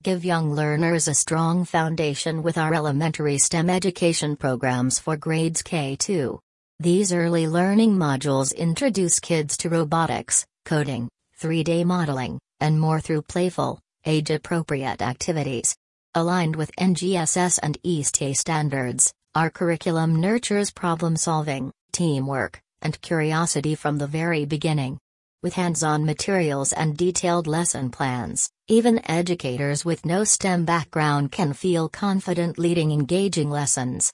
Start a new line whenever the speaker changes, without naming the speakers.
give young learners a strong foundation with our elementary STEM education programs for grades K-2. These early learning modules introduce kids to robotics, coding, 3D modeling, and more through playful, age-appropriate activities. Aligned with NGSS and ESTA standards, our curriculum nurtures problem-solving, teamwork, and curiosity from the very beginning. With hands-on materials and detailed lesson plans, even educators with no STEM background can feel confident leading engaging lessons.